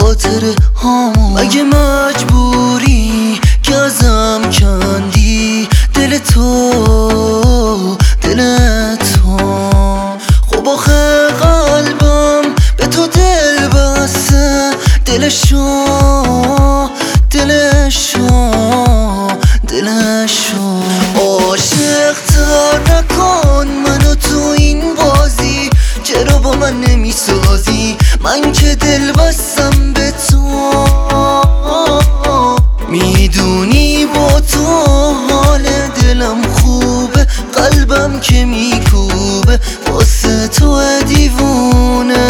خاطره هامو. مگه مجبوری که ازم کندی دل تو خب آخه قلبم به تو دل بسته، دلشو عاشق تر نکن منو تو این بازی. چرا با من نمیسازی؟ من که دل بستم به تو، میدونی با تو حال دلم خوبه، قلبم که میکوبه واسه تو دیوونه.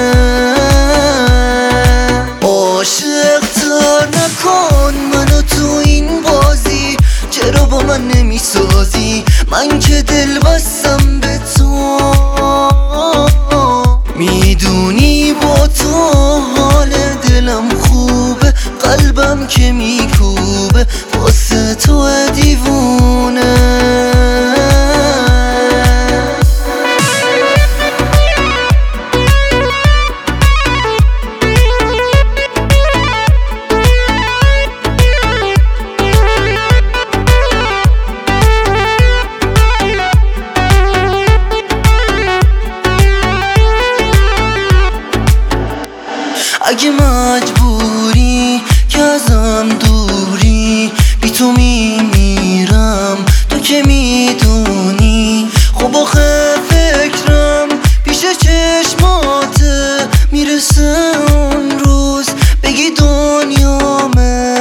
عاشق تر نکن منو تو این بازی. چرا با من نمیسازی؟ من که دل بستم به تو، میدونی با تو حال دلم خوبه، قلبم که میکوبه واسه تو دیوونه. اگه مجبوری که ازم دوری، بی تو میمیرم تو که میدونی. خب آخه فکرم پیش چشماته، میرسه اون روز بگی دنیامه.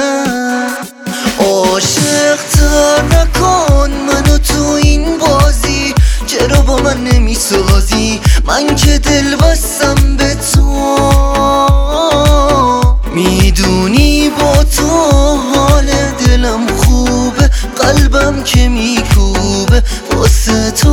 عاشق تر نکن منو تو این بازی. چرا با من نمیسازی؟ من که دل بستم به تو، میدونی با تو حال دلم خوبه، قلبم که میکوبه واسه تو